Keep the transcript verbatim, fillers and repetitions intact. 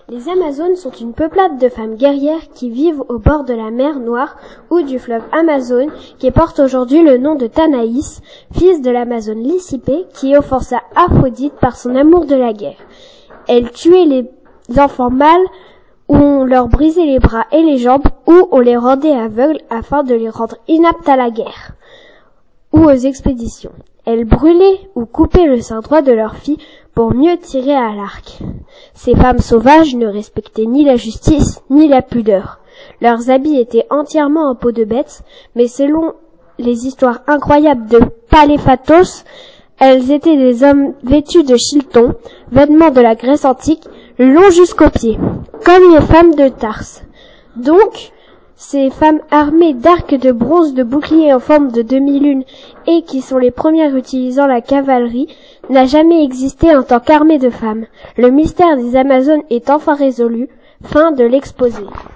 Les Amazones sont une peuplade de femmes guerrières qui vivent au bord de la mer Noire ou du fleuve Amazone, qui porte aujourd'hui le nom de Tanaïs, fils de l'Amazone Lysipée, qui offensa Aphrodite par son amour de la guerre. Elle tuait les enfants mâles, ou on leur brisait les bras et les jambes, ou on les rendait aveugles afin de les rendre inaptes à la guerre ou aux expéditions. Elles brûlaient ou coupaient le sein droit de leurs filles pour mieux tirer à l'arc. Ces femmes sauvages ne respectaient ni la justice ni la pudeur. Leurs habits étaient entièrement en peau de bête, mais selon les histoires incroyables de Paléphatos, elles étaient des hommes vêtus de chilton, vêtements de la Grèce antique, longs jusqu'aux pieds, comme les femmes de Tarse. Donc, ces femmes armées d'arcs de bronze, de boucliers en forme de demi-lune et qui sont les premières utilisant la cavalerie, n'a jamais existé en tant qu'armée de femmes. Le mystère des Amazones est enfin résolu. Fin de l'exposé.